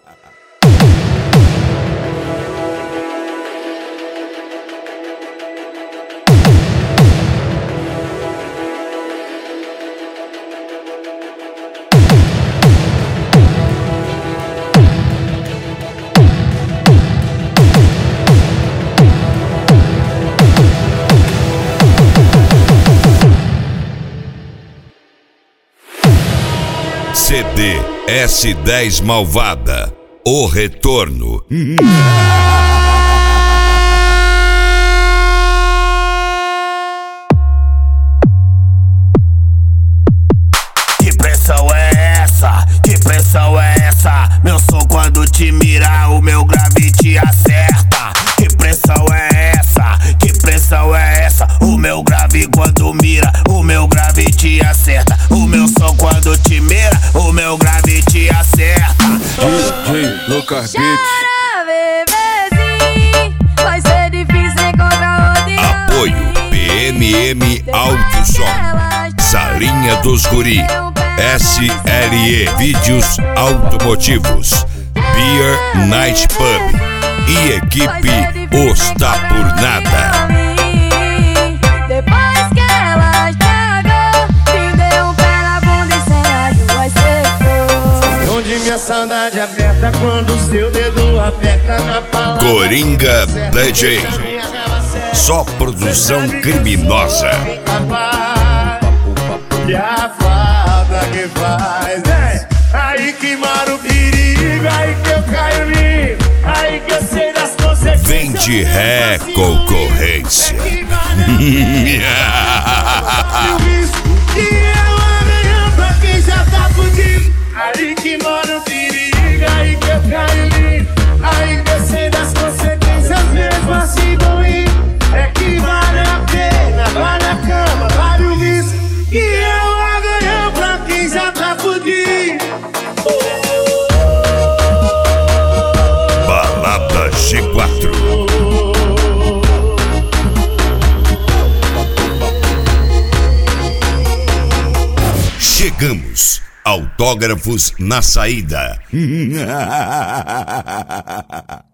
CD S10 Malvada, O Retorno. Que pressão é essa? Que pressão é essa? Meu som quando te mira, o meu grave te acerta. Que pressão é essa? Que pressão é essa? O meu grave quando mira, o meu grave te acerta. O meu som quando te mira, o meu grave te acerta. DJ Lucas Beats. Bebezinho, vai ser difícil encontrar outro. Apoio PMM Áudio Som, Salinha dos Guri, SLE Vídeos Automotivos, Beer Night Pub e equipe Os Tá Por Nada. Depois que ela estragou, me deu um pé na bunda e sem rádio vai ser show. Onde minha saudade aperta quando o seu dedo aperta na palavra. Coringa DJ, só produção criminosa. E a falta que faz, aí que mora o perigo, aí que eu caio em mim, aí que eu sei das consequências. Vem de ré, concorrência. E eu amanhã pra quem já tá fudido. Aí que mora o perigo, aí que eu caio em mim, aí que eu sei das consequências mesmo assim vão ir. É que vale a pena, vale a cama, vale o vício. E eu amanhã pra quem já tá fudido. Balada G4. Chegamos. Autógrafos na saída.